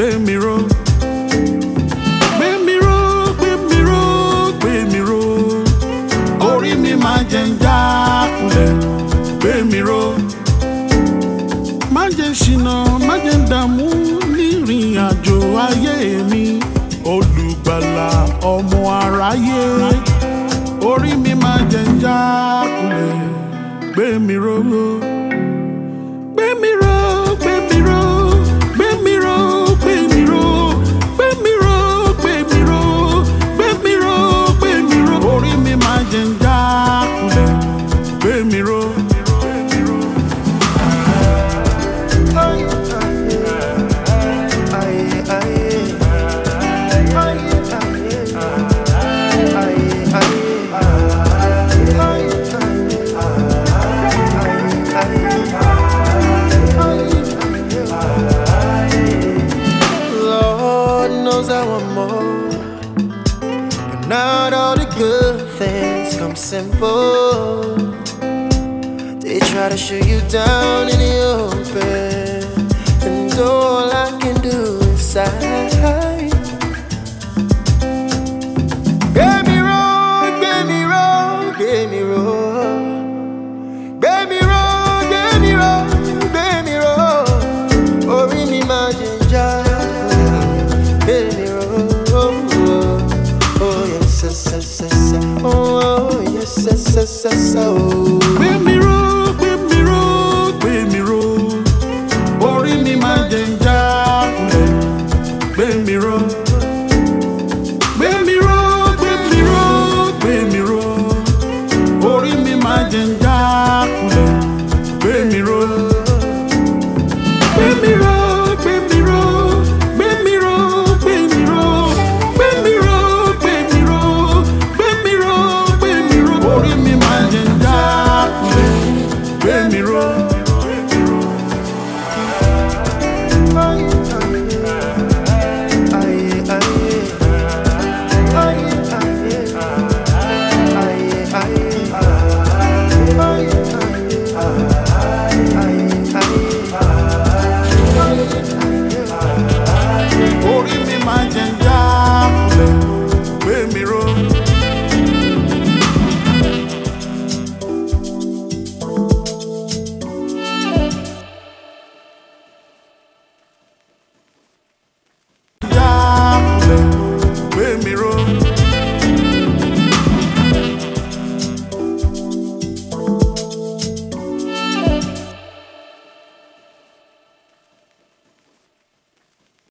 gbé mi ró. Gbé mi ró, gbé mi ró, gbé mi ró. Orí mi máa jẹ́ ń jákulẹ̀, gbé mi ró. Má jẹ́ ṣìnà, má jẹ́ dààmú nírìn àjò ayé mi. Olùgbàlà ọmọ aráyé, orí mi máa jẹ́ ń jákulẹ̀, gbé mi ró. Gbé mi ró, gbé mi ró, gbé mi ró, gbé mi ró, gbé mi ró, gbé mi ró, gbé mi ró, gbé mi ró. Orí mi máa jẹ́ ń jákulẹ̀, gbé mi ró. I want more, but not all the good things come simple. They try to shoot you down in the open, and all I can do is sigh. Get me wrong, get me wrong, get me wrong. Get me wrong, get me wrong, get me wrong. Ori mi ma jinja. Gbé mi ró, gbé mi ró, gbé mi ró. Orí mi máa jẹ́ ń jákulẹ̀, gbé mi ró. Gbé mi ró, gbé mi ró, gbé mi ró. Orí mi máa jẹ́ ń jákulẹ̀, gbé mi ró. Gbé mi ró.